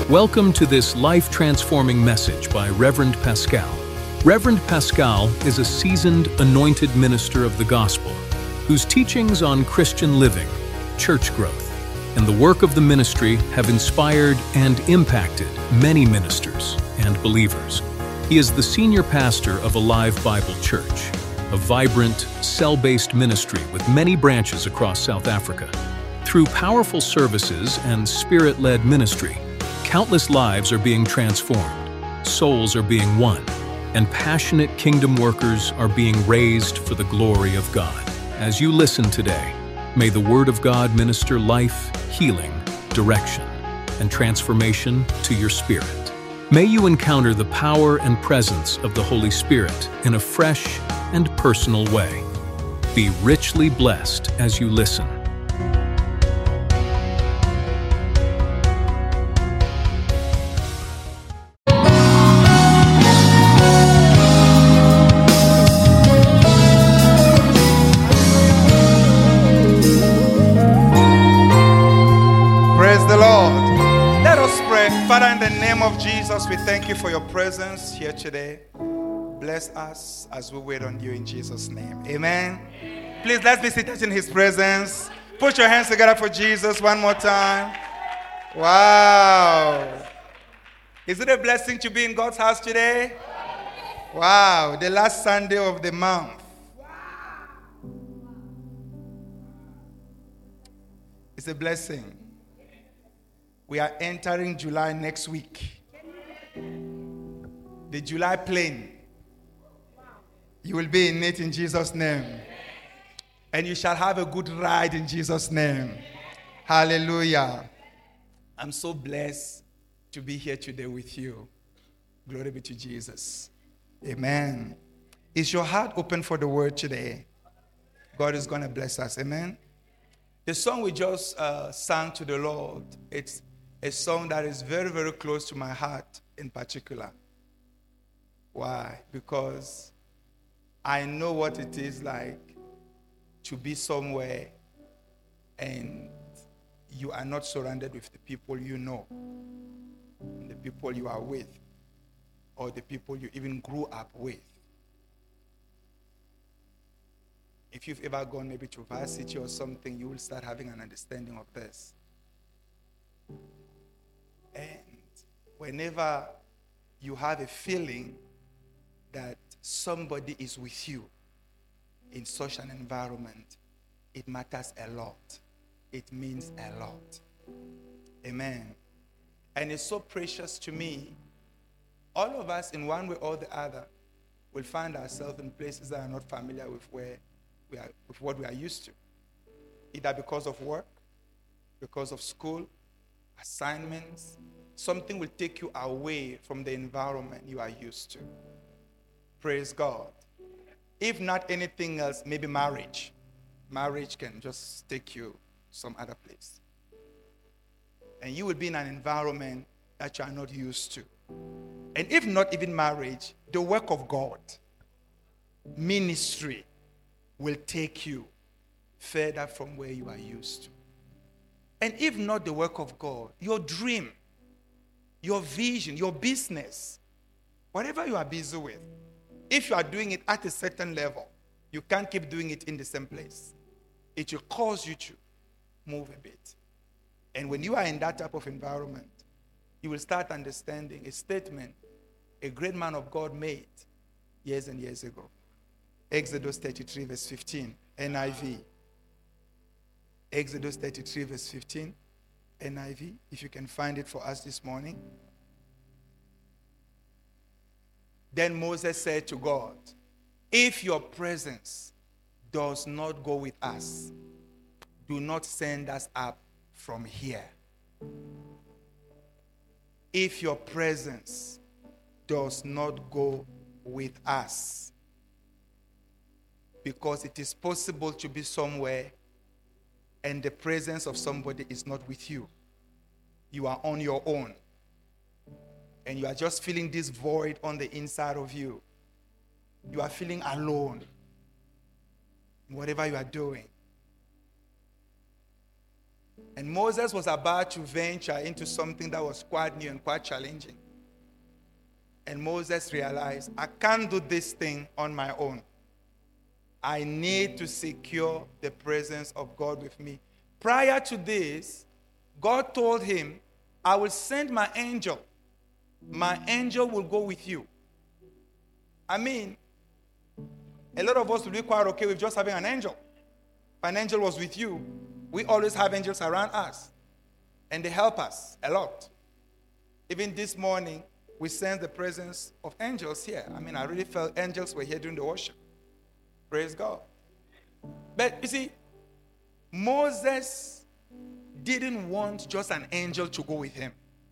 Welcome to this life-transforming message by Reverend Pascal. Reverend Pascal is a seasoned, anointed minister of the gospel whose teachings on Christian living, church growth, and the work of the ministry have inspired and impacted many ministers and believers. He is the senior pastor of Alive Bible Church, a vibrant, cell-based ministry with many branches across South Africa. Through powerful services and spirit-led ministry, countless lives are being transformed, souls are being won, and passionate kingdom workers are being raised for the glory of God. As you listen today, may the Word of God minister life, healing, direction, and transformation to your spirit. May you encounter the power and presence of the Holy Spirit in a fresh and personal way. Be richly blessed as you listen. Father, in the name of Jesus, we thank you for your presence here today. Bless us as we wait on you in Jesus' name. Amen. Please, let's be seated in his presence. Put your hands together for Jesus one more time. Wow. Is it a blessing to be in God's house today? Wow. The last Sunday of the month. It's a blessing. We are entering July next week. The July plane. You will be in it in Jesus' name. And you shall have a good ride in Jesus' name. Hallelujah. I'm so blessed to be here today with you. Glory be to Jesus. Amen. Is your heart open for the word today? God is going to bless us. Amen. The song we just sang to the Lord, it's a song that is very, very close to my heart in particular. Why? Because I know what it is like to be somewhere and you are not surrounded with the people you know, the people you are with, or the people you even grew up with. If you've ever gone maybe to varsity or something, you will start having an understanding of this. And whenever you have a feeling that somebody is with you in such an environment, it matters a lot. It means a lot. Amen. And it's so precious to me. All of us, in one way or the other, will find ourselves in places that are not familiar with where we are, with what we are used to. Either because of work, because of school, assignments. Something will take you away from the environment you are used to. Praise God. If not anything else, maybe marriage. Marriage can just take you some other place. And you will be in an environment that you are not used to. And if not even marriage, the work of God, ministry, will take you further from where you are used to. And if not the work of God, your dream, your vision, your business, whatever you are busy with, if you are doing it at a certain level, you can't keep doing it in the same place. It will cause you to move a bit. And when you are in that type of environment, you will start understanding a statement a great man of God made years and years ago. Exodus 33 verse 15, NIV. Exodus 33 verse 15, NIV, if you can find it for us this morning. Then Moses said to God, if your presence does not go with us, do not send us up from here. If your presence does not go with us, because it is possible to be somewhere and the presence of somebody is not with you. You are on your own. And you are just feeling this void on the inside of you. You are feeling alone in whatever you are doing. And Moses was about to venture into something that was quite new and quite challenging. And Moses realized, I can't do this thing on my own. I need to secure the presence of God with me. Prior to this, God told him, I will send my angel. My angel will go with you. I mean, a lot of us will be quite okay with just having an angel. If an angel was with you, we always have angels around us. And they help us a lot. Even this morning, we sense the presence of angels here. I mean, I really felt angels were here during the worship. Praise God. But you see, Moses didn't want just an angel to go with him.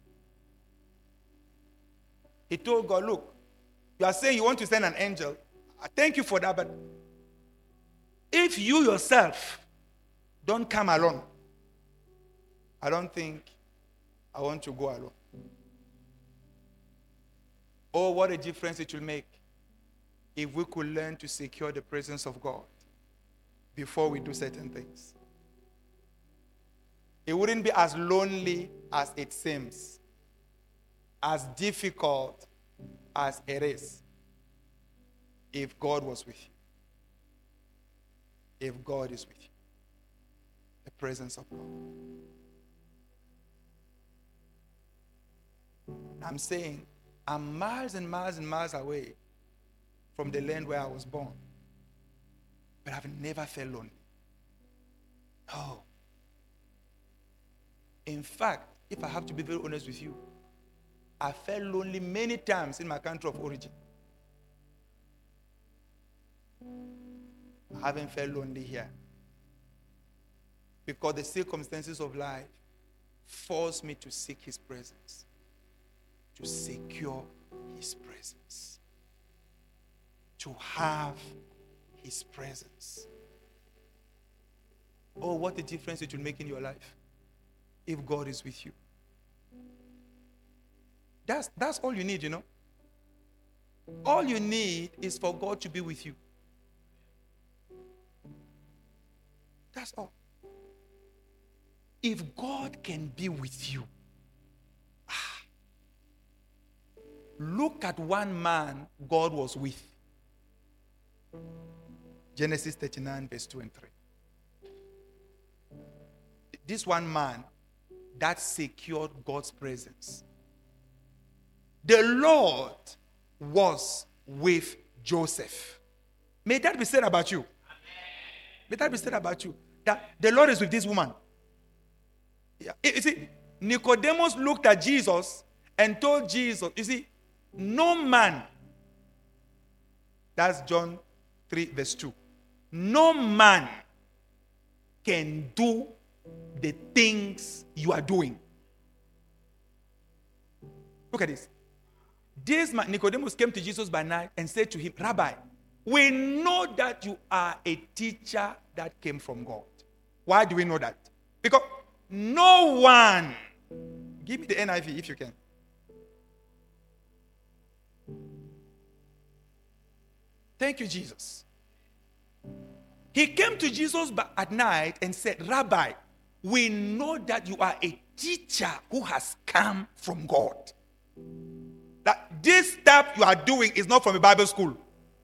He told God, look, you are saying you want to send an angel. I thank you for that, but if you yourself don't come alone, I don't think I want to go alone. Oh, what a difference it will make if we could learn to secure the presence of God before we do certain things. It wouldn't be as lonely as it seems, as difficult as it is, if God was with you. If God is with you. The presence of God. I'm saying, I'm miles and miles and miles away from the land where I was born. But I've never felt lonely. No. In fact, if I have to be very honest with you, I felt lonely many times in my country of origin. I haven't felt lonely here. Because the circumstances of life forced me to seek his presence. To secure his presence. To have his presence. Oh, what a difference it will make in your life if God is with you. That's all you need, you know. All you need is for God to be with you. That's all. If God can be with you, look at one man God was with. Genesis 39, verse 2 and 3. This one man that secured God's presence. The Lord was with Joseph. May that be said about you. May that be said about you. That the Lord is with this woman. Yeah. You see, Nicodemus looked at Jesus and told Jesus, you see, no man, that's John 3 verse 2, no man can do the things you are doing. Look at this. This man, Nicodemus, came to Jesus by night and said to him, Rabbi, we know that you are a teacher that came from God. Why do we know that? Because no one, give me the NIV if you can. Thank you, Jesus. He came to Jesus at night and said, Rabbi, we know that you are a teacher who has come from God. That this stuff you are doing is not from a Bible school.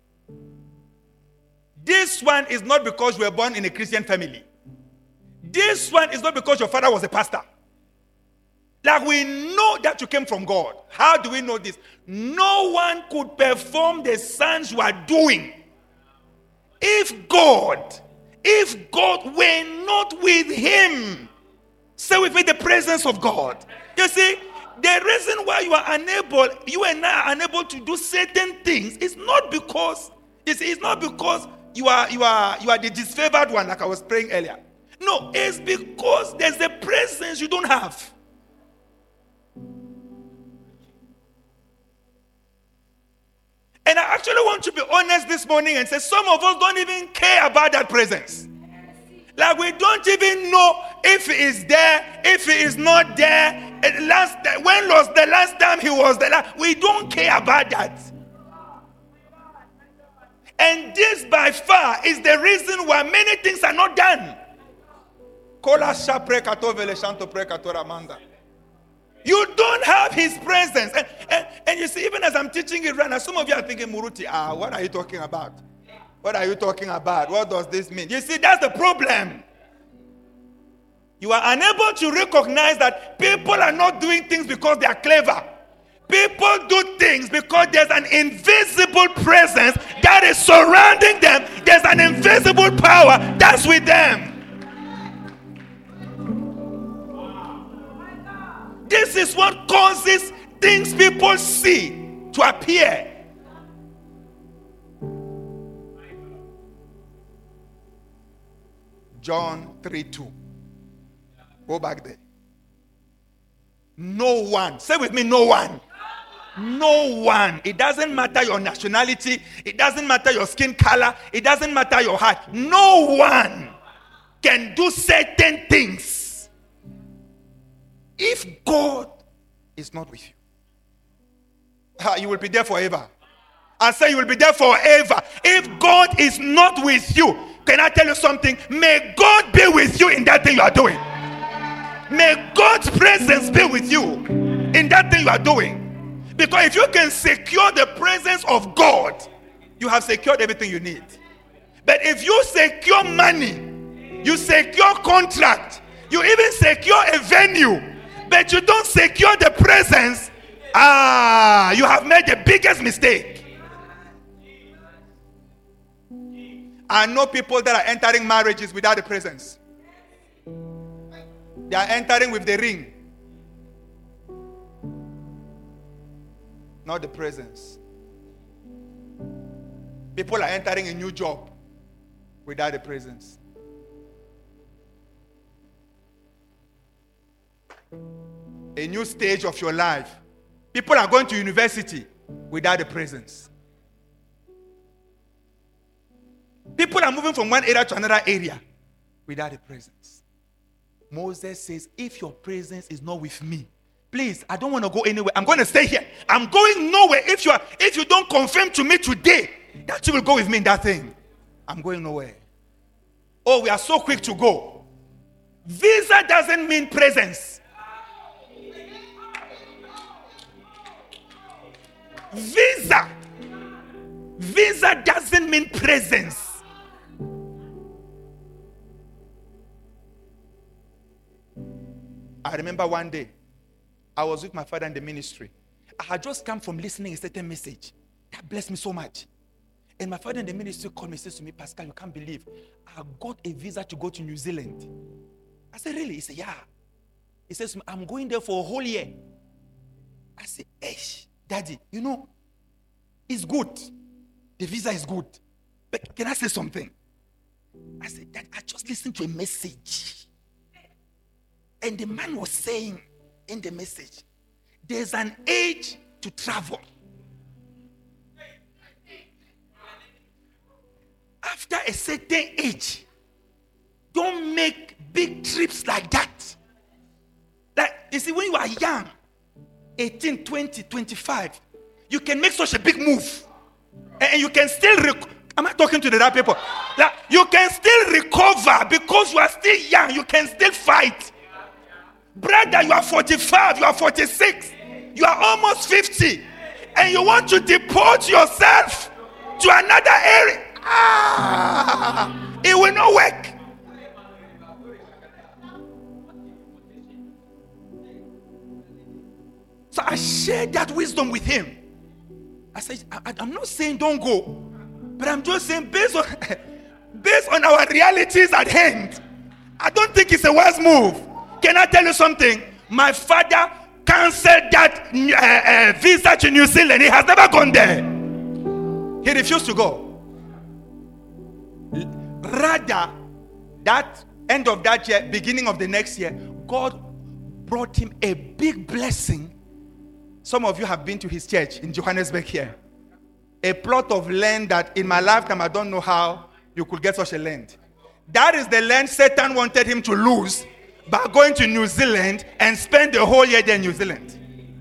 This one is not because you were born in a Christian family. This one is not because your father was a pastor. Like, we know that you came from God. How do we know this? No one could perform the signs you are doing if God were not with him. Say with me, the presence of God. You see, the reason why you and I are unable to do certain things is not because, it's not because you are the disfavored one, like I was praying earlier. No, it's because there's a presence you don't have. And I actually want to be honest this morning and say some of us don't even care about that presence. Like, we don't even know if he is there, if he is not there. When was the last time he was there? We don't care about that. And this by far is the reason why many things are not done. Kola shapre kato vele shanto pre kato ramanda. You don't have his presence. And you see, even as I'm teaching it right now, some of you are thinking, Muruti, what are you talking about? What are you talking about? What does this mean? You see, that's the problem. You are unable to recognize that people are not doing things because they are clever. People do things because there's an invisible presence that is surrounding them. There's an invisible power that's with them. This is what causes things people see to appear. John 3:2. Go back there. No one. Say with me, no one. No one. It doesn't matter your nationality. It doesn't matter your skin color. It doesn't matter your heart. No one can do certain things if God is not with you. You will be there forever. I say you will be there forever. If God is not with you, can I tell you something? May God be with you in that thing you are doing. May God's presence be with you in that thing you are doing. Because if you can secure the presence of God, you have secured everything you need. But if you secure money, you secure contract, you even secure a venue, but you don't secure the presence, you have made the biggest mistake. I know people that are entering marriages without the presence. They are entering with the ring, not the presence. People are entering a new job without the presence. A new stage of your life. People are going to university without the presence. People are moving from one area to another area without the presence. Moses says, if your presence is not with me, please, I don't want to go anywhere. I'm going to stay here. I'm going nowhere. If you don't confirm to me today that you will go with me in that thing, I'm going nowhere. Oh, we are so quick to go. Visa doesn't mean presence. Visa doesn't mean presence. I remember one day, I was with my father in the ministry. I had just come from listening a certain message. That blessed me so much. And my father in the ministry called me and says to me, Pascal, you can't believe I got a visa to go to New Zealand. I said, really? He said, yeah. He says, I'm going there for a whole year. I said, Daddy, you know, it's good. The visa is good. But can I say something? I said, Dad, I just listened to a message. And the man was saying in the message, there's an age to travel. After a certain age, don't make big trips like that. Like, you see, when you are young, 18, 20, 25, you can make such a big move. And you can still, am I talking to the right people? Like, you can still recover because you are still young. You can still fight. Brother, you are 45, you are 46, you are almost 50, and you want to deport yourself to another area. It will not work. So I shared that wisdom with him. I said, I'm not saying don't go, but I'm just saying based on our realities at hand, I don't think it's a wise move. Can I tell you something? My father canceled that visa to New Zealand. He has never gone there. He refused to go. Rather, that end of that year, beginning of the next year, God brought him a big blessing. Some of you have been to his church in Johannesburg here. A plot of land that in my lifetime, I don't know how you could get such a land. That is the land Satan wanted him to lose by going to New Zealand and spend the whole year there in New Zealand.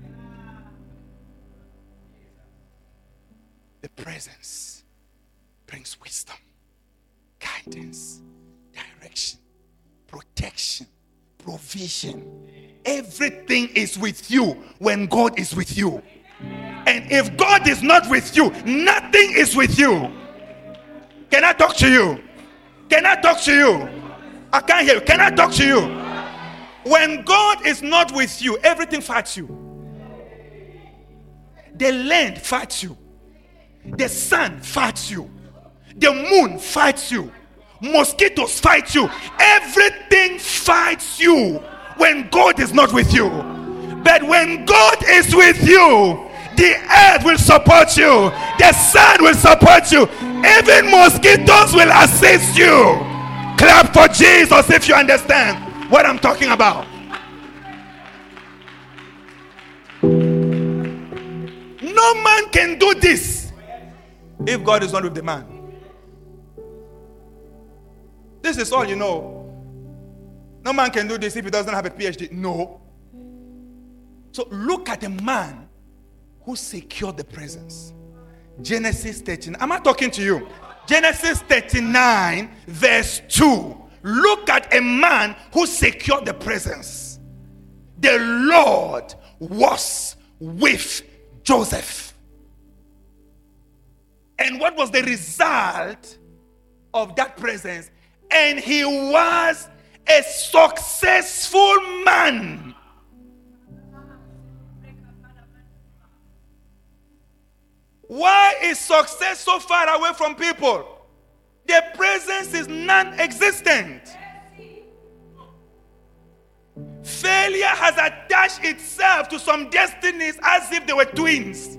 The presence brings wisdom, guidance, direction, protection, provision. Everything is with you when God is with you. And if God is not with you, nothing is with you. Can I talk to you? Can I talk to you? I can't hear you. Can I talk to you? When God is not with you, everything fights you. The land fights you. The sun fights you. The moon fights you. Mosquitoes fight you. Everything fights you when God is not with you. But when God is with you, the earth will support you. The sun will support you. Even mosquitoes will assist you. Clap for Jesus if you understand what I'm talking about. No man can do this if God is not with the man. This is all you know. No man can do this if he doesn't have a PhD. No. So look at a man who secured the presence. Genesis 13. Am I talking to you? Genesis 39 verse 2. Look at a man who secured the presence. The Lord was with Joseph. And what was the result of that presence? And he was a successful man. Why is success so far away from people? Their presence is non-existent. Failure has attached itself to some destinies as if they were twins.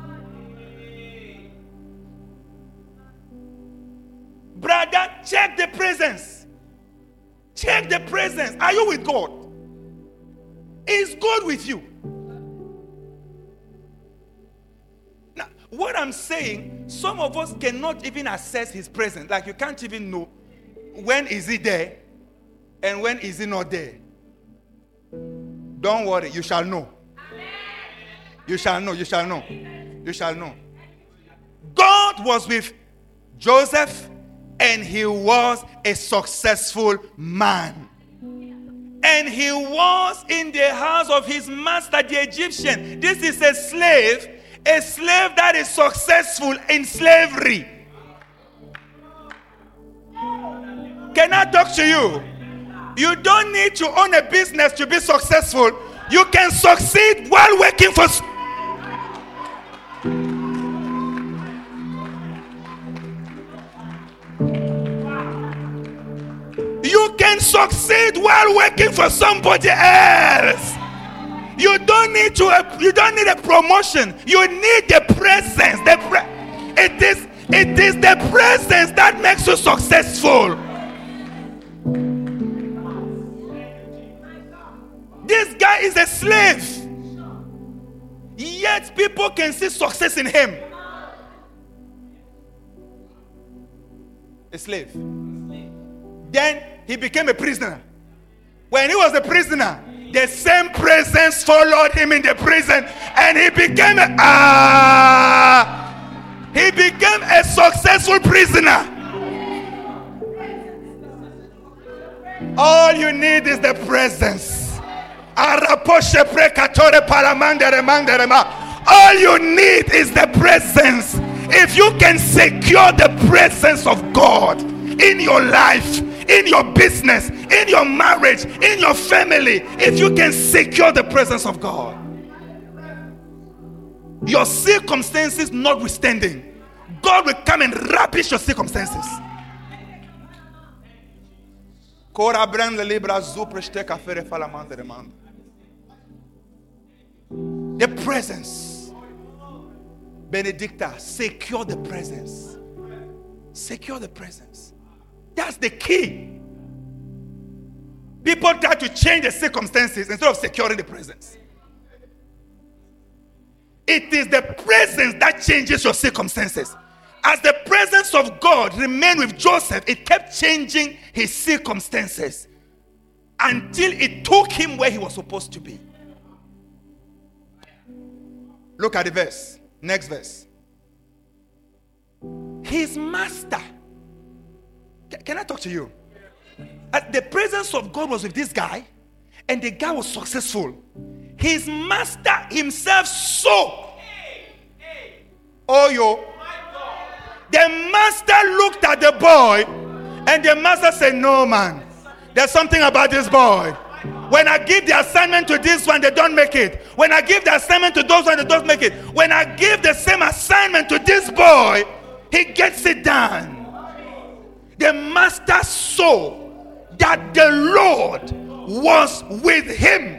Brother, check the presence. Check the presence. Are you with God? Is God with you? Now, what I'm saying, some of us cannot even assess his presence. Like you can't even know when is he there and when is he not there. Don't worry, you shall know. You shall know, you shall know. You shall know. God was with Joseph and he was a successful man. And he was in the house of his master, the Egyptian. This is a slave that is successful in slavery. Can I talk to you? You don't need to own a business to be successful. You can succeed while working for... You can succeed while working for somebody else. You don't need a promotion. You need the presence. It is the presence that makes you successful. This guy is a slave. Yet people can see success in him. A slave. Then he became a prisoner. When he was a prisoner, the same presence followed him in the prison, and he became a successful prisoner. All you need is the presence. All you need is the presence. If you can secure the presence of God in your life, in your business, in your marriage, in your family, if you can secure the presence of God, your circumstances notwithstanding, God will come and ravish your circumstances. The presence. Benedicta, secure the presence. Secure the presence. That's the key. People try to change the circumstances instead of securing the presence. It is the presence that changes your circumstances. As the presence of God remained with Joseph, it kept changing his circumstances until it took him where he was supposed to be. Look at the verse. Next verse. His master. Can I talk to you? the presence of God was with this guy, and the guy was successful. His master himself saw. Oh, yo. The master looked at the boy, and the master said, no, man. There's something about this boy. When I give the assignment to this one, they don't make it. When I give the assignment to those one, they don't make it. When I give the same assignment to this boy, he gets it done. The master saw that the Lord was with him.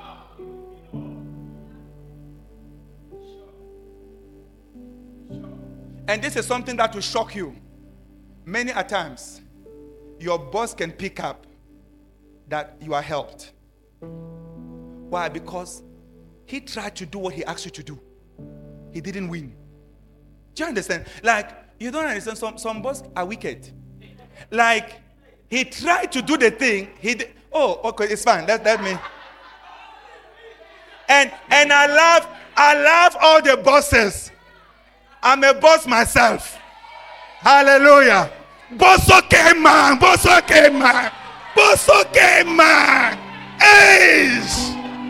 And this is something that will shock you. Many a times, your boss can pick up that you are helped. Why? Because he tried to do what he asked you to do. He didn't win. Do you understand? Like, you don't understand, some boss are wicked. Like, he tried to do the thing. Oh, okay, it's fine. Let me. And I love all the bosses. I'm a boss myself. Hallelujah. Boss okay, man. Boss okay, man. Boss okay, man. Ace.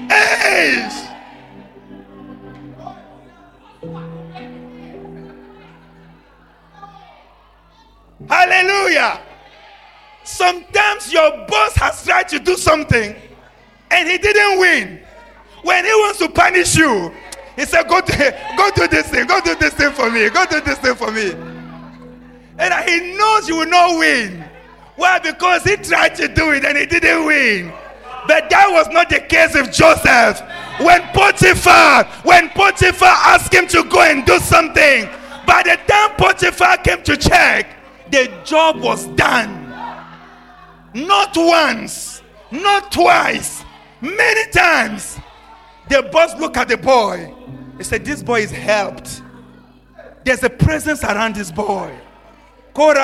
Hallelujah. Sometimes your boss has tried to do something and he didn't win. When he wants to punish you, he said, go do this thing. Go do this thing for me. Go do this thing for me. And he knows you will not win. Why? Because he tried to do it and he didn't win. But that was not the case with Joseph. When Potiphar asked him to go and do something, by the time Potiphar came to check, the job was done. Not once, not twice, many times. The boss looked at the boy. He said, this boy is helped. There's a presence around this boy. There's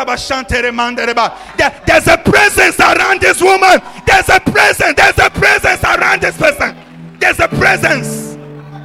a presence around this woman. There's a presence around this person. There's a presence.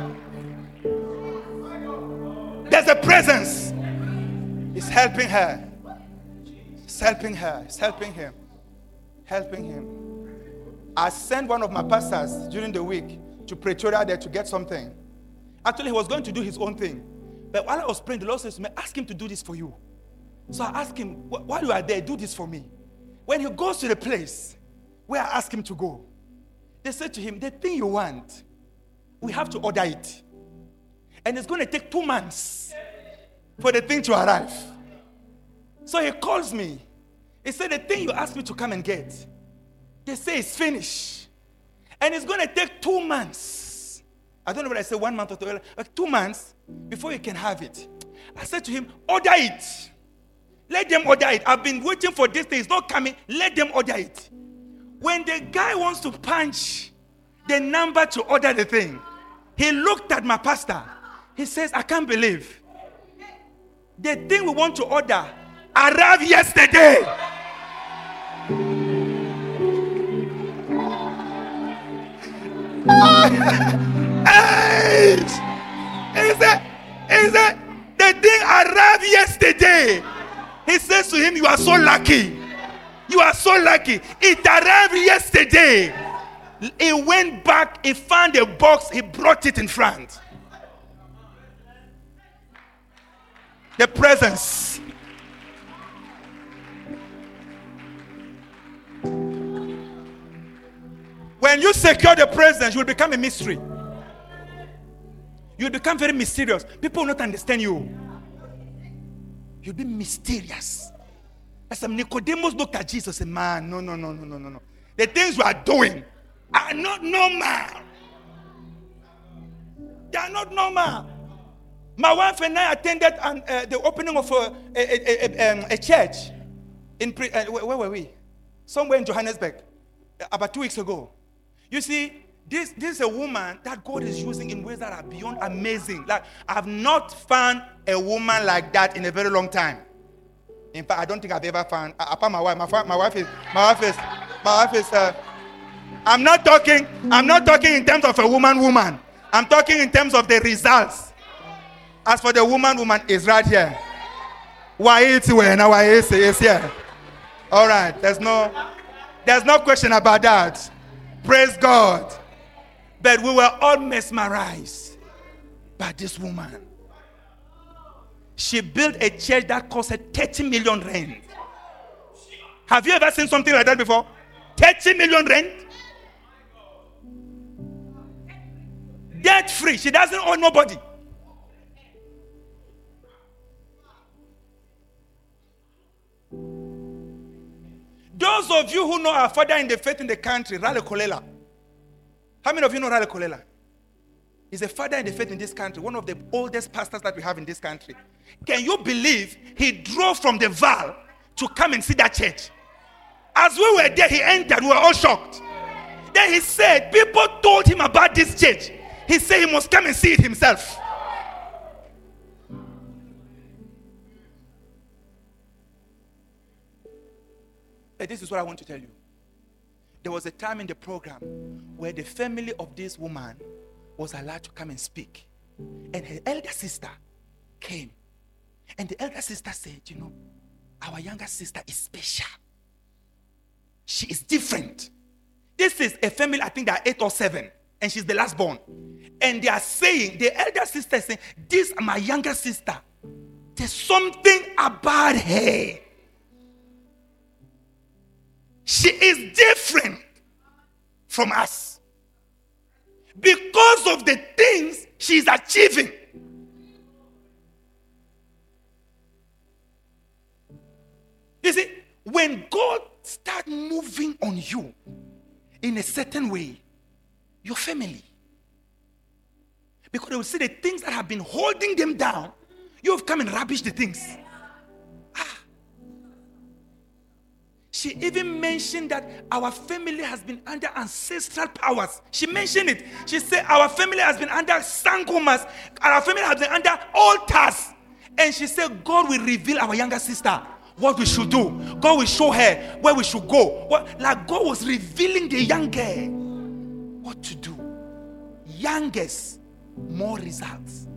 There's a presence. It's helping her. It's helping her. It's helping him. Helping him. I sent one of my pastors during the week to Pretoria there to get something. Actually, he was going to do his own thing. But while I was praying, the Lord says to me, ask him to do this for you. So I asked him, while you are there, do this for me. When he goes to the place where I asked him to go, they said to him, the thing you want, we have to order it. And it's going to take 2 months for the thing to arrive. So he calls me. He said, the thing you asked me to come and get, they say it's finished. And it's going to take 2 months. I don't know what I said, 1 month or 2, like 2 months before you can have it. I said to him, order it. Let them order it. I've been waiting for this thing. It's not coming. Let them order it. When the guy wants to punch the number to order the thing, he looked at my pastor. He says, I can't believe the thing we want to order arrived yesterday. He said, the thing arrived yesterday. He says to him, you are so lucky. You are so lucky. It arrived yesterday. He went back, he found a box, he brought it in front. The presence. When you secure the presence, you will become a mystery. You will become very mysterious. People will not understand you. You'll be mysterious. As some Nicodemus looked at Jesus and said, man, no. The things you are doing are not normal. They are not normal. My wife and I attended the opening of a church. Where were we? Somewhere in Johannesburg. About 2 weeks ago. You see, this is a woman that God is using in ways that are beyond amazing. Like, I've not found a woman like that in a very long time. In fact, I don't think I've ever found, apart my wife. My wife is. I'm not talking in terms of a woman. I'm talking in terms of the results. As for the woman is right here. Why is here? All right. There's There's no question about that. Praise God. But we were all mesmerized by this woman. She built a church that cost her 30 million rand. Have you ever seen something like that before? 30 million rand? Debt free. She doesn't owe nobody. Those of you who know our father in the faith in the country, Raleigh Kolela. How many of you know Raleigh Kolela? He's a father in the faith in this country, one of the oldest pastors that we have in this country. Can you believe he drove from the Val to come and see that church? As we were there, he entered. We were all shocked. Then he said, people told him about this church. He said he must come and see it himself. But this is what I want to tell you. There was a time in the program where the family of this woman was allowed to come and speak. And her elder sister came. And the elder sister said, you know, our younger sister is special. She is different. This is a family, I think there are 8 or 7. And she's the last born. And they are saying, the elder sister is saying, this is my younger sister. There's something about her. She is different from us. Because of the things she's achieving. You see, when God starts moving on you in a certain way, your family, because they will see the things that have been holding them down, you have come and rubbish the things. She even mentioned that our family has been under ancestral powers. She mentioned it. She said our family has been under sangomas. Our family has been under altars. And she said God will reveal our younger sister what we should do. God will show her where we should go. Like God was revealing the young girl what to do. Youngest, more results.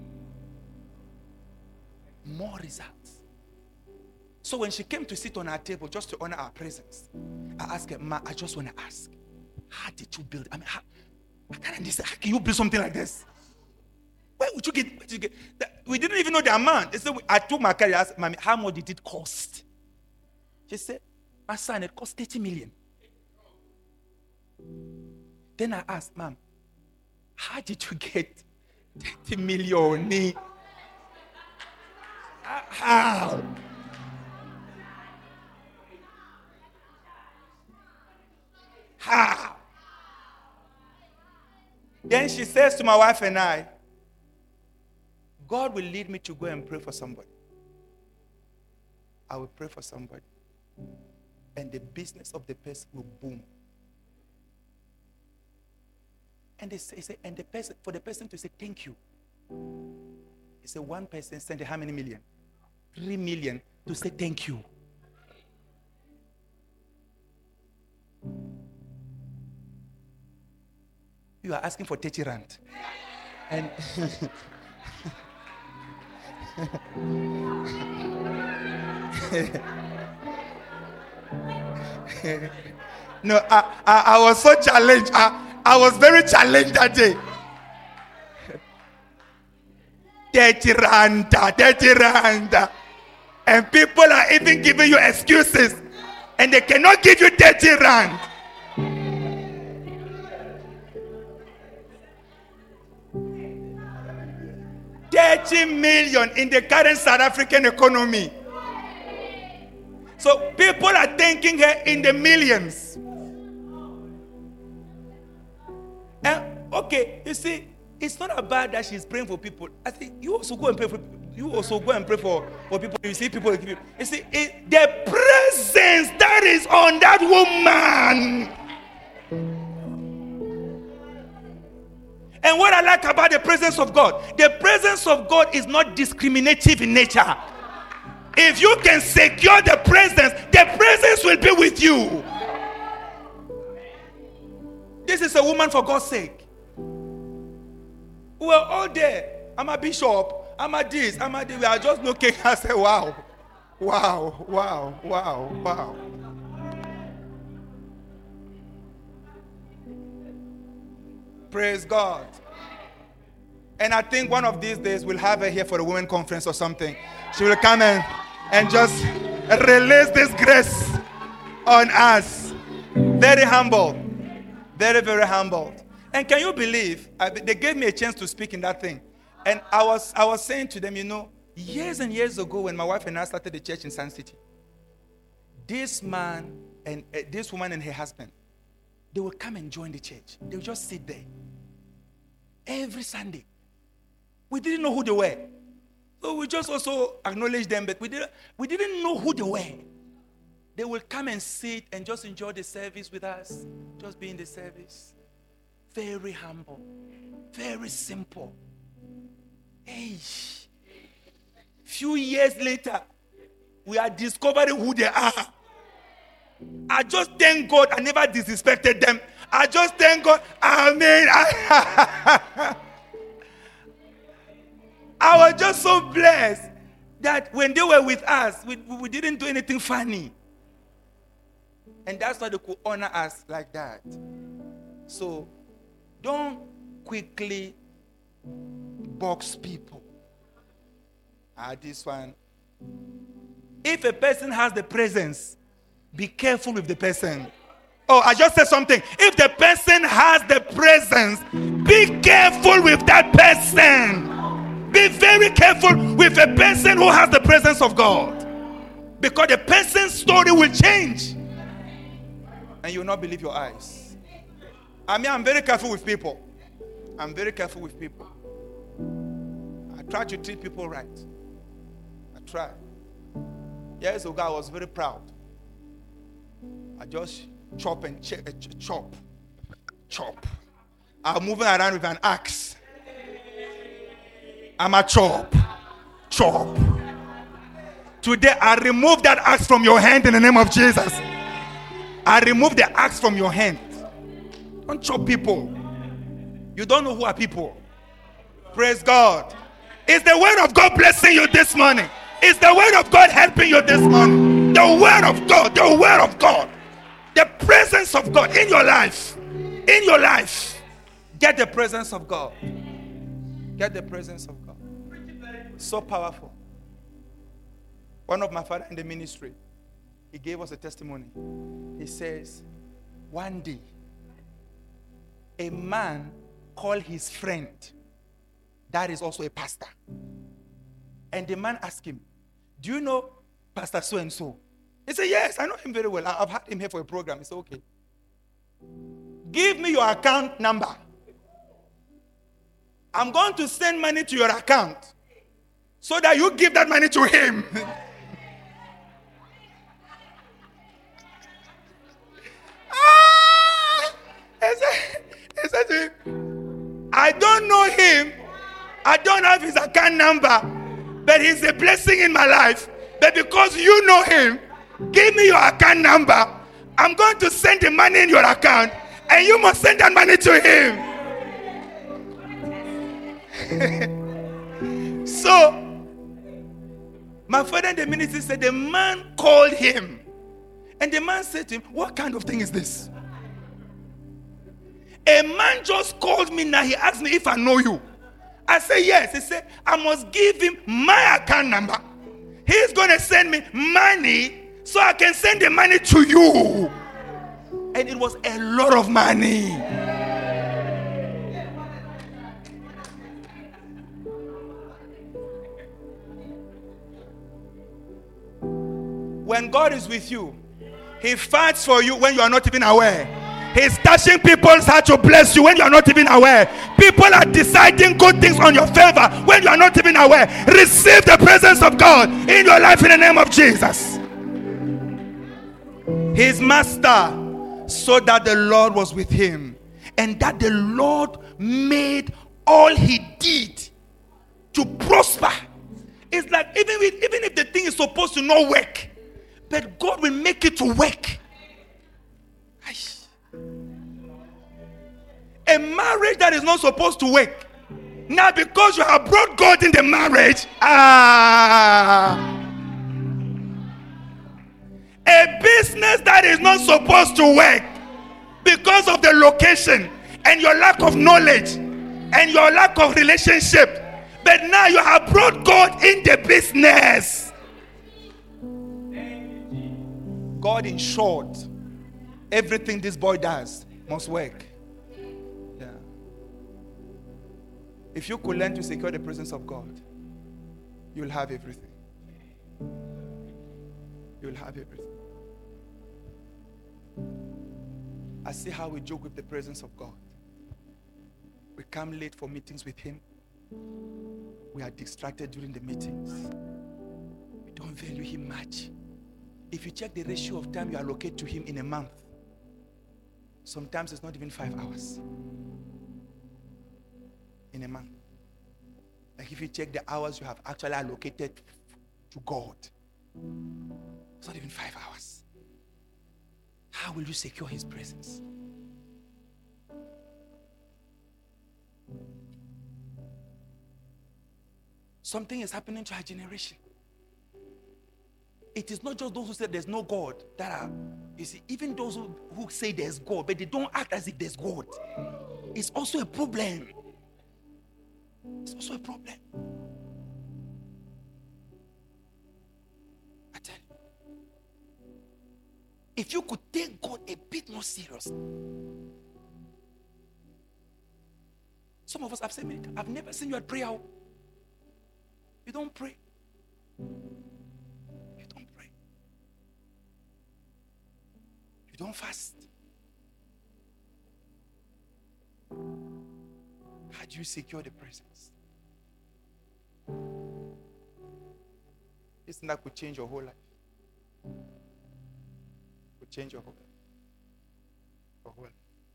More results. So when she came to sit on our table just to honor our presence, I asked her, Ma, I just want to ask, how did you build? I mean, how can you build something like this? Where would you get? We didn't even know the amount. So I took my car and asked, Mommy, how much did it cost? She said, my son, it cost 30 million. Then I asked, Mom, how did you get 30 million? How? How? Then she says to my wife and I, God will lead me to go and pray for somebody. I will pray for somebody. And the business of the person will boom. And they say, and the person, for the person to say thank you. He said one person sent how many million? 3 million to say thank you. You are asking for 30 rand. And no, I was so challenged. I was very challenged that day. 30 rand. And people are even giving you excuses. And they cannot give you 30 rand. $30 million in the current South African economy. So people are thanking her in the millions. And okay, you see, it's not about that she's praying for people. I think you also go and pray for people. You also go and pray for people. You see people. You see, the presence that is on that woman. And what I like about the presence of God, the presence of God is not discriminative in nature. If you can secure the presence will be with you. This is a woman for God's sake. We are all there. I'm a bishop. I'm a this. I'm a this. We are just looking and say, wow. Wow. Wow. Wow. Wow. Praise God. And I think one of these days we'll have her here for the women conference or something. She will come and just release this grace on us. Very humble. Very, very humble. And can you believe, they gave me a chance to speak in that thing. And I was saying to them, years and years ago when my wife and I started the church in Sun City, this man and this woman and her husband, they would come and join the church. They would just sit there every Sunday. We didn't know who they were. So we just also acknowledged them, but we didn't know who they were. They will come and sit and just enjoy the service with us, just be in the service. Very humble, very simple. Hey, few years later, we are discovering who they are. I just thank God I never disrespected them. I just thank God. Amen. I was just so blessed that when they were with us, we didn't do anything funny. And that's why they could honor us like that. So, don't quickly box people. This one. If a person has the presence, be careful with the person. Oh, I just said something. If the person has the presence, be careful with that person. Be very careful with a person who has the presence of God. Because the person's story will change. And you will not believe your eyes. I'm very careful with people. I'm very careful with people. I try to treat people right. I try. Years ago, I was very proud. I just chop. I'm moving around with an axe. I'm a chop. Today, I remove that axe from your hand in the name of Jesus. I remove the axe from your hand. Don't chop people. You don't know who are people. Praise God. Is the word of God blessing you this morning? Is the word of God helping you this morning? The word of God. The word of God. The presence of God in your life. In your life. Get the presence of God. Get the presence of God. So powerful. One of my father in the ministry, he gave us a testimony. He says, one day, a man called his friend, that is also a pastor. And the man asked him, do you know Pastor so-and-so? He said, yes, I know him very well. I've had him here for a program. He said, okay. Give me your account number. I'm going to send money to your account so that you give that money to him. He said to him, I don't know him. I don't have his account number. But he's a blessing in my life. But because you know him, give me your account number. I'm going to send the money in your account. And you must send that money to him. So, my father in the ministry said the man called him. And the man said to him, what kind of thing is this? A man just called me now. He asked me if I know you. I said yes. He said, I must give him my account number. He's going to send me money so I can send the money to you. And it was a lot of money. When God is with you, He fights for you when you are not even aware. He's touching people's heart to bless you when you are not even aware. People are deciding good things on your favor when you are not even aware. Receive the presence of God in your life in the name of Jesus. His master saw that the Lord was with him and that the Lord made all he did to prosper. It's like even if the thing is supposed to not work, but God will make it to work. A marriage that is not supposed to work. Now because you have brought God in the marriage, a business that is not supposed to work because of the location, and your lack of knowledge and your lack of relationship. But now you have brought God in the business. God ensured everything this boy does must work. Yeah. If you could learn to secure the presence of God, you'll have everything. You'll have everything. I see how we joke with the presence of God. We come late for meetings with Him. We are distracted during the meetings. We don't value Him much. If you check the ratio of time you allocate to Him in a month, sometimes it's not even 5 hours in a month. Like if you check the hours you have actually allocated to God, it's not even 5 hours. How will you secure His presence? Something is happening to our generation. It is not just those who say there's no God that are, you see, even those who say there's God, but they don't act as if there's God. It's also a problem. It's also a problem. I tell you, if you could take God a bit more serious. Some of us have said, I've never seen you at prayer. You don't pray. You don't pray. You don't fast. How do you secure the presence? This thing that could change your whole life. Could change your whole life. Your whole life.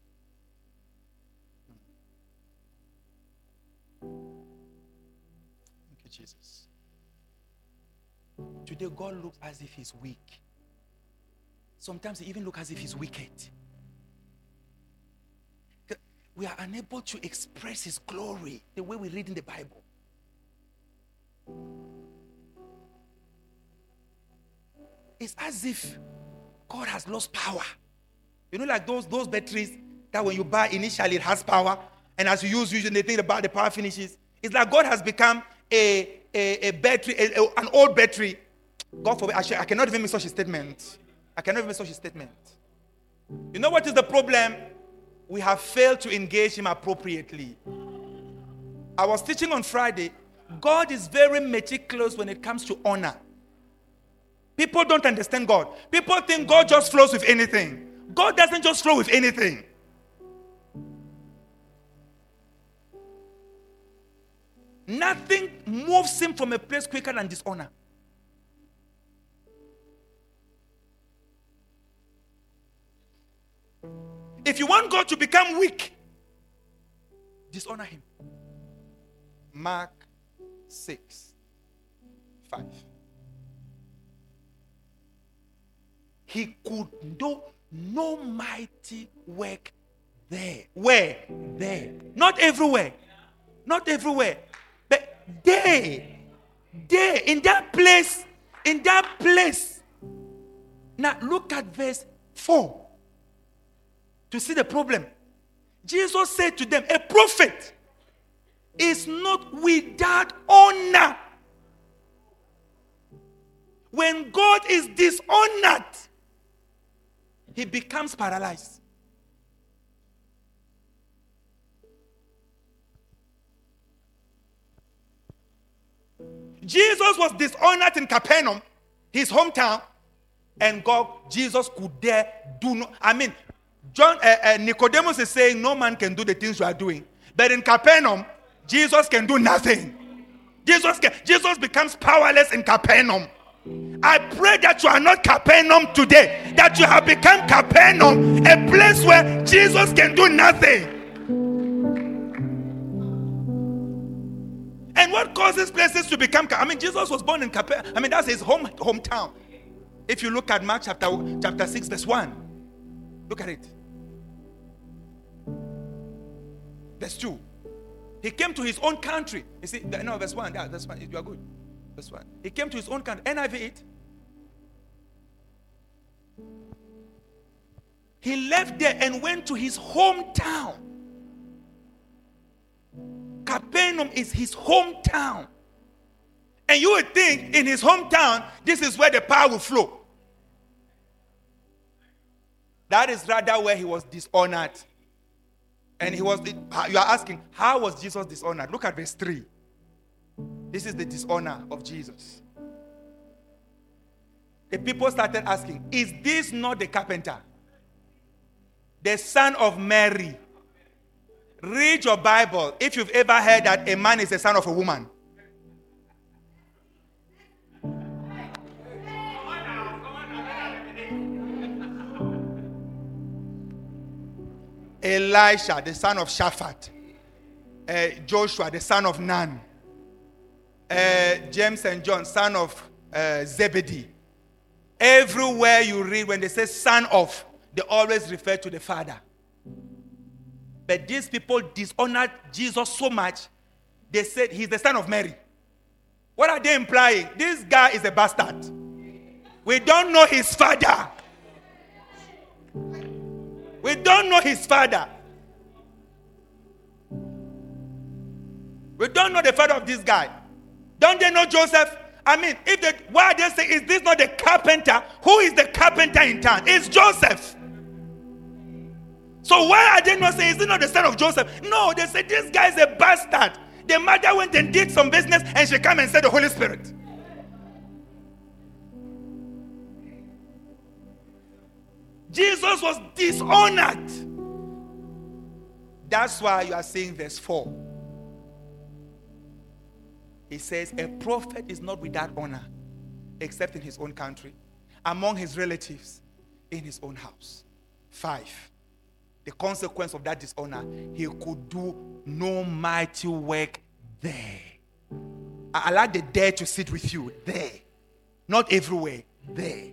Thank you, Jesus. Today, God looks as if He's weak. Sometimes He even looks as if He's wicked. We are unable to express His glory the way we read in the Bible. It's as if God has lost power. You know, like those batteries that when you buy initially it has power, and as you use usually they think about the power finishes. It's like God has become a battery, an old battery. God forbid, I cannot even make such a statement. I cannot even make such a statement. You know what is the problem? We have failed to engage Him appropriately. I was teaching on Friday. God is very meticulous when it comes to honor. People don't understand God. People think God just flows with anything. God doesn't just flow with anything. Nothing moves Him from a place quicker than dishonor. If you want God to become weak, dishonor Him. Mark 6:5. He could do no mighty work there. Where? There. Not everywhere. Not everywhere. But there. There. In that place. In that place. Now look at verse 4. To see the problem. Jesus said to them, a prophet is not without honor. When God is dishonored, He becomes paralyzed. Jesus was dishonored in Capernaum, his hometown, and Jesus could dare do no. Nicodemus is saying no man can do the things you are doing. But in Capernaum, Jesus can do nothing. Jesus becomes powerless in Capernaum. I pray that you are not Capernaum today. That you have become Capernaum, a place where Jesus can do nothing. And what causes places to become? Jesus was born in Capernaum. That's his hometown. If you look at Mark chapter 6, verse 1, look at it. Verse 2. He came to his own country. You see, no, verse 1. Yeah, that's fine. You are good. Verse 1. He came to his own country. NIV it. He left there and went to his hometown. Capernaum is his hometown. And you would think in his hometown, this is where the power will flow. That is rather where he was dishonored. And you are asking, how was Jesus dishonored? Look at verse 3. This is the dishonor of Jesus. The people started asking, is this not the carpenter? The son of Mary? Read your Bible if you've ever heard that a man is the son of a woman. Elisha, the son of Shaphat. Joshua, the son of Nun. James and John, son of Zebedee. Everywhere you read, when they say son of, they always refer to the Father. But these people dishonored Jesus so much, they said he's the son of Mary. What are they implying? This guy is a bastard. We don't know his father. We don't know his father. We don't know the father of this guy. Don't they know Joseph? I mean, why they say, is this not the carpenter? Who is the carpenter in town? It's Joseph. So why are they not saying, is this not the son of Joseph? No, they say, this guy is a bastard. The mother went and did some business and she came and said the Holy Spirit. Jesus was dishonored. That's why you are seeing verse 4. He says, a prophet is not without honor, except in his own country, among his relatives, in his own house. 5. The consequence of that dishonor, he could do no mighty work there. I like the there to sit with you. There. Not everywhere. There.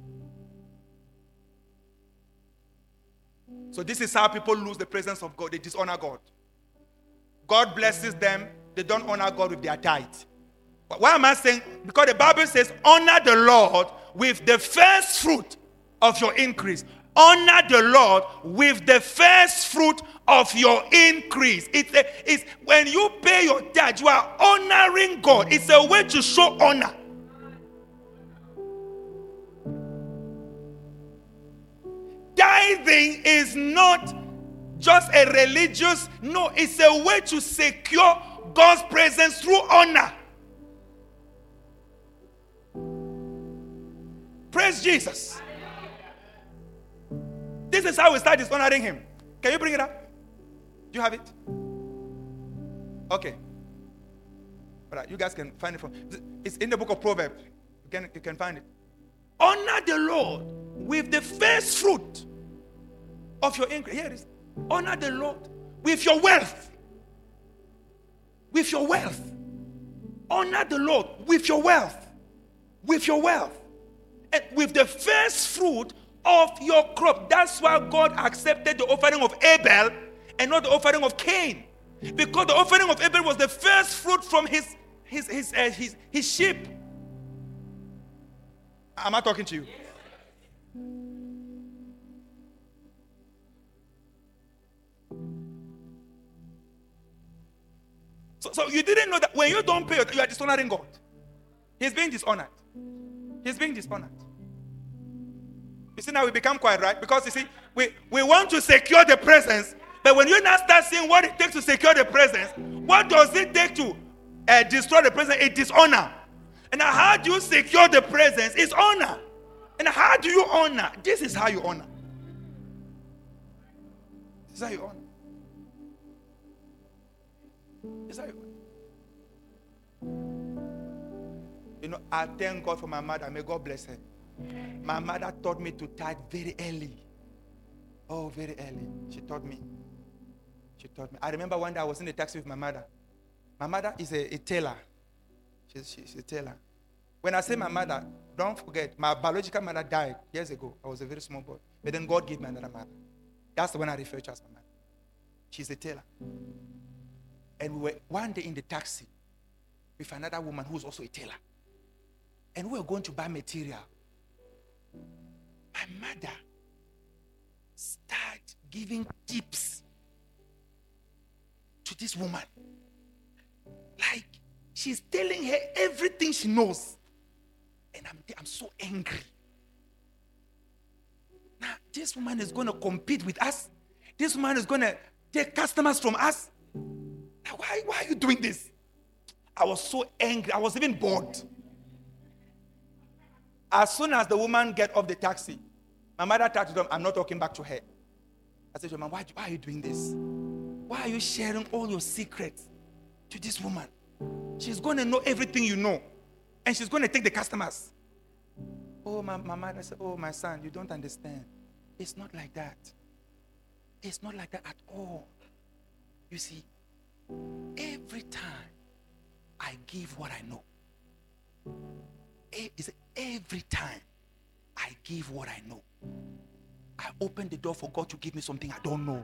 So this is how people lose the presence of God. They dishonor God. God blesses them. They don't honor God with their tithe. Why am I saying? Because the Bible says, honor the Lord with the first fruit of your increase. Honor the Lord with the first fruit of your increase. It's when you pay your tithe, you are honoring God. It's a way to show honor. Tithing is not just a religious, no, it's a way to secure God's presence through honor. Praise Jesus. This is how we start dishonoring him. Can you bring it up? Do you have it? Okay. All right, you guys can find it from. It's in the book of Proverbs. You can find it. Honor the Lord with the first fruit of your increase. Here it is. Honor the Lord with your wealth. With your wealth. Honor the Lord with your wealth. With your wealth. And with the first fruit of your crop. That's why God accepted the offering of Abel and not the offering of Cain. Because the offering of Abel was the first fruit from his sheep. Am I talking to you? So you didn't know that when you don't pay, you are dishonoring God. He's being dishonored. He's being dishonored. You see, now we become quiet, right? Because you see, we want to secure the presence, but when you now start seeing what it takes to secure the presence, what does it take to destroy the presence? It's dishonor. And how do you secure the presence? It's honor. And how do you honor? This is how you honor. This is how you honor. This is how you honor. You know, I thank God for my mother. May God bless her. My mother taught me to tithe very early. Oh, very early. She taught me. I remember one day I was in the taxi with my mother. My mother is a tailor. She's a tailor. When I say my mother, don't forget, my biological mother died years ago. I was a very small boy. But then God gave me another mother. That's the one I refer to as my mother. She's a tailor. And we were one day in the taxi with another woman who's also a tailor. And we were going to buy material. My mother started giving tips to this woman. She's telling her everything she knows. And I'm so angry. Now, this woman is going to compete with us. This woman is going to take customers from us. Now, why are you doing this? I was so angry. I was even bored. As soon as the woman get off the taxi, my mother talked to them. I'm not talking back to her. I said to her, "Mom, why are you doing this? Why are you sharing all your secrets to this woman? She's going to know everything you know. And she's going to take the customers." Oh, my mother said, "Oh, my son, you don't understand. It's not like that. It's not like that at all. You see, every time I give what I know, every time I give what I know, I open the door for God to give me something I don't know."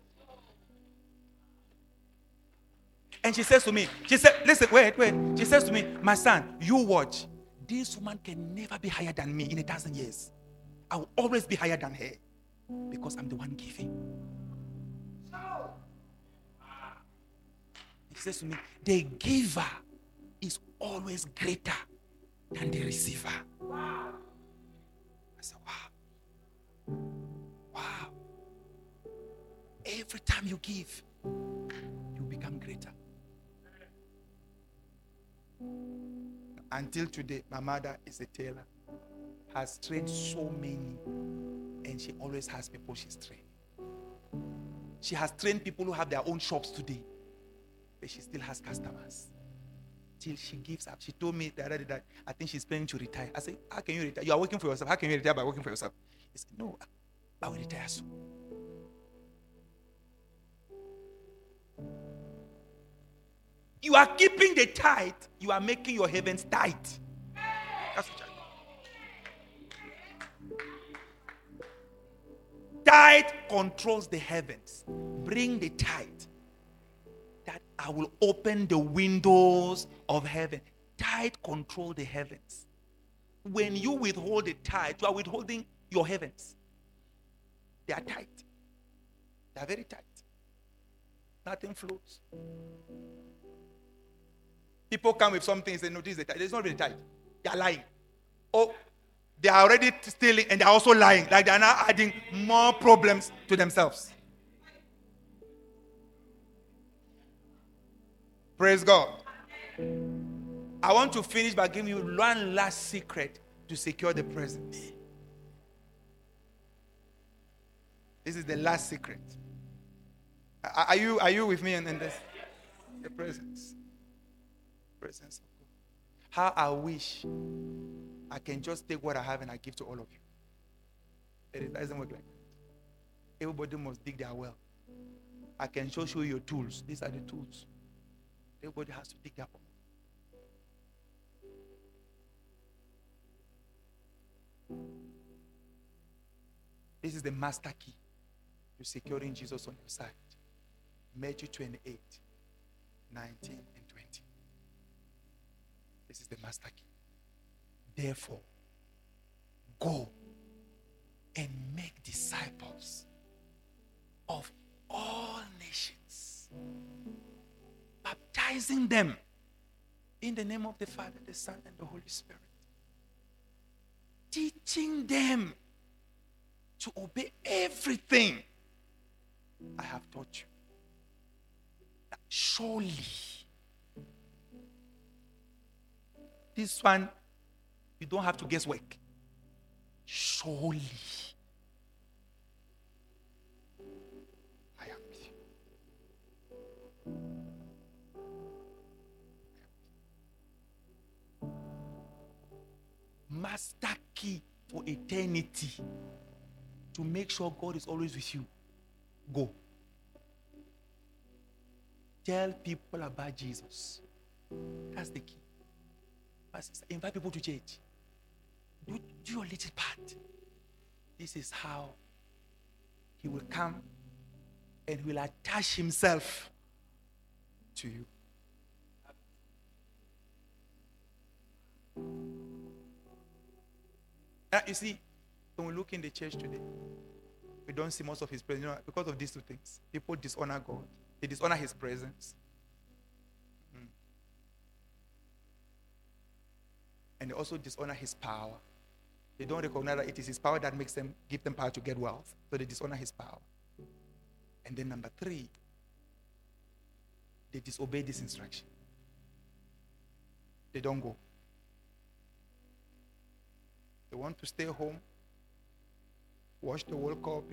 And she says to me, she said, "Listen, wait. She says to me, 'My son, you watch. This woman can never be higher than me in 1,000 years. I will always be higher than her because I'm the one giving.'" She says to me, "The giver is always greater than the receiver." I said, wow. Every time you give, you become greater. Until today, my mother is a tailor, has trained so many, and she always has people she's trained. She has trained people who have their own shops today, but she still has customers. Till she gives up. She told me the other day that I think she's planning to retire. I said, "How can you retire? You are working for yourself. How can you retire by working for yourself?" He said, "No, I will retire soon." You are keeping the tithe. You are making your heavens tight. That's what tithe controls the heavens. Bring the tithe, that I will open the windows of heaven. Tithe control the heavens. When you withhold the tithe, you are withholding your heavens. They are tight. They are very tight. Nothing flows. People come with something and say, "No, this is the tithe." It's not really tight. They are lying. Oh, they are already stealing and they are also lying. Like they are now adding more problems to themselves. Praise God. I want to finish by giving you one last secret to secure the presence. This is the last secret. Are you with me in this? The presence. Presence of God. How I wish I can just take what I have and I give to all of you. It doesn't work like that. Everybody must dig their well. I can show you your tools. These are the tools. Everybody has to dig their own. This is the master key to securing Jesus on your side. Matthew 28, 19 and 20. This is the master key. Therefore, go and make disciples of all nations, baptizing them in the name of the Father, the Son, and the Holy Spirit, teaching them to obey everything I have taught you. Surely, this one, you don't have to guesswork. Surely, I am with you. Master key for eternity, to make sure God is always with you. Go. Tell people about Jesus. That's the key. Invite people to church. Do your little part. This is how he will come and will attach himself to you. Now, you see, when we look in the church today, we don't see most of his presence. Because of these two things. People dishonor God. They dishonor his presence. And they also dishonor his power. They don't recognize that it is his power that makes them, give them power to get wealth. So they dishonor his power. And then number 3, they disobey this instruction. They don't go. They want to stay home, watch the World Cup.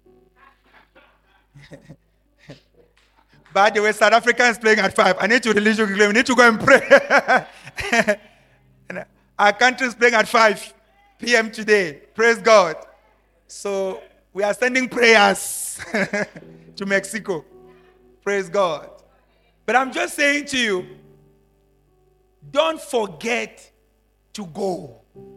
By the way, South Africa is playing at 5. I need to release you. We need to go and pray. Our country is playing at 5 p.m. today. Praise God. So we are sending prayers to Mexico. Praise God. But I'm just saying to you, don't forget to go.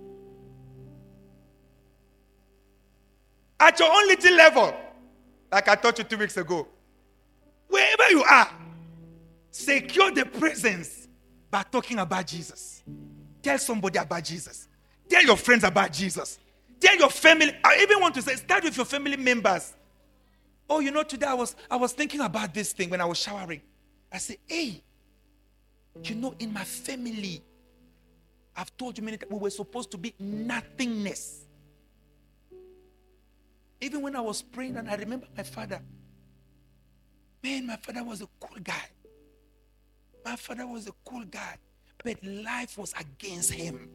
At your own little level, like I taught you 2 weeks ago, wherever you are, secure the presence by talking about Jesus. Tell somebody about Jesus. Tell your friends about Jesus. Tell your family. I even want to say, start with your family members. Oh, you know, today I was thinking about this thing when I was showering. I said, hey, you know, in my family, I've told you many times, we were supposed to be nothingness. Even when I was praying, and I remember my father. Man, my father was a cool guy. My father was a cool guy. But life was against him.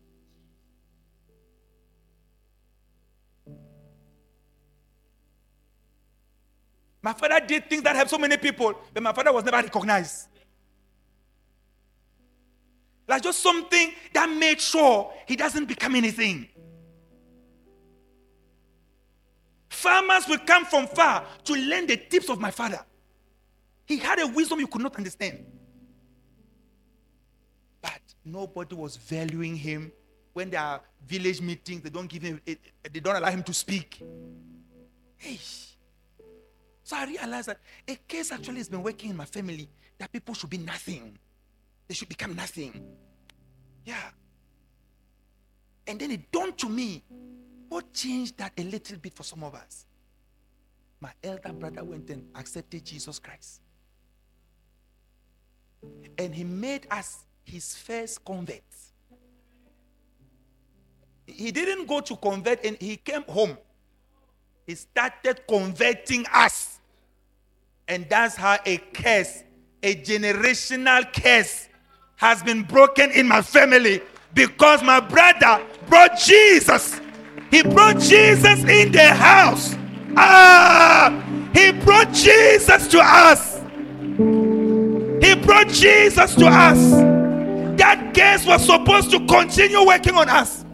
My father did things that helped so many people, but my father was never recognized. Like just something that made sure he doesn't become anything. Farmers will come from far to learn the tips of my father. He had a wisdom you could not understand. But nobody was valuing him. When there are village meetings, they don't give him, they don't allow him to speak. Hey. So I realized that a case actually has been working in my family that people should be nothing. They should become nothing. Yeah. And then it dawned to me, what changed that a little bit for some of us? My elder brother went and accepted Jesus Christ. And he made us his first converts. He didn't go to convert and he came home. He started converting us. And that's how a curse, a generational curse, has been broken in my family because my brother brought Jesus. He brought Jesus in the house. He brought Jesus to us. He brought Jesus to us. That curse was supposed to continue working on us.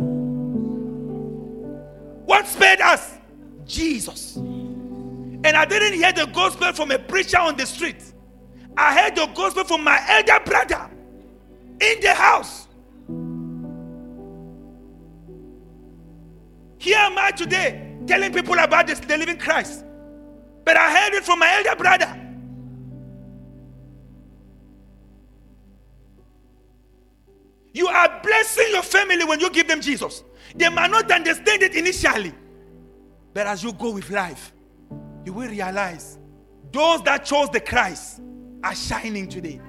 What spared us? Jesus. And I didn't hear the gospel from a preacher on the street. I heard the gospel from my elder brother in the house. Here am I today telling people about the living Christ. But I heard it from my elder brother. You are blessing your family when you give them Jesus. They might not understand it initially. But as you go with life, you will realize those that chose the Christ are shining today.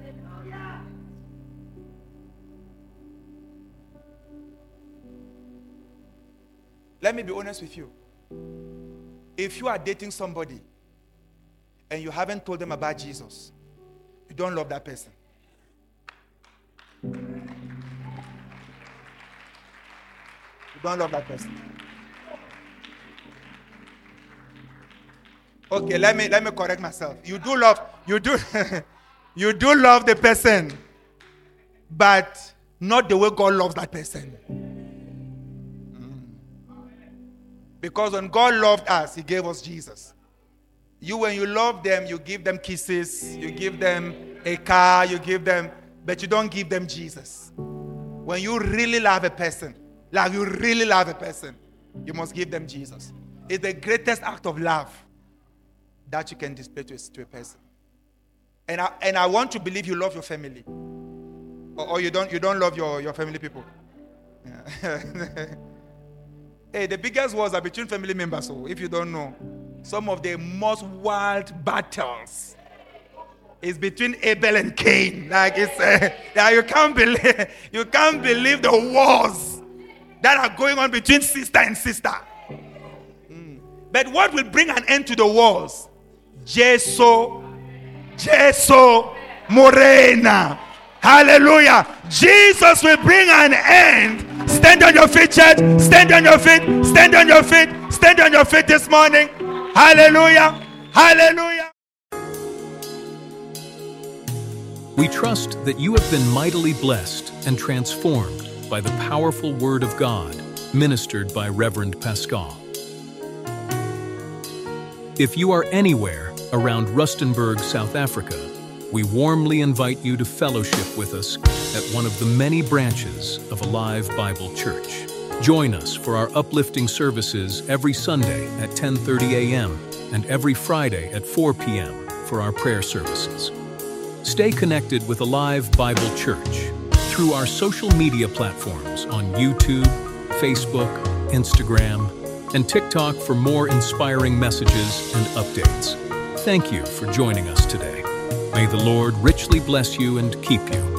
Let me be honest with you. If you are dating somebody and you haven't told them about Jesus, you don't love that person. You don't love that person. Okay, let me correct myself. You do love you do love the person, but not the way God loves that person. Because when God loved us, He gave us Jesus. When you love them, you give them kisses, you give them a car, but you don't give them Jesus. When you really love a person, you must give them Jesus. It's the greatest act of love that you can display to a person. And I want to believe you love your family. Or you don't love your family people. Yeah. Hey, the biggest wars are between family members. So if you don't know, some of the most wild battles It's between Abel and Cain. Like it's, you can't believe the wars that are going on between sister and sister. But what will bring an end to the wars? Jesu Morena. Hallelujah. Jesus will bring an end. Stand on your feet, church. Stand on your feet. Stand on your feet. Stand on your feet this morning. Hallelujah. Hallelujah. We trust that you have been mightily blessed and transformed by the powerful Word of God ministered by Reverend Pascal. If you are anywhere around Rustenburg, South Africa, we warmly invite you to fellowship with us at one of the many branches of Alive Bible Church. Join us for our uplifting services every Sunday at 10:30 a.m. and every Friday at 4 p.m. for our prayer services. Stay connected with Alive Bible Church through our social media platforms on YouTube, Facebook, Instagram, and TikTok for more inspiring messages and updates. Thank you for joining us today. May the Lord richly bless you and keep you.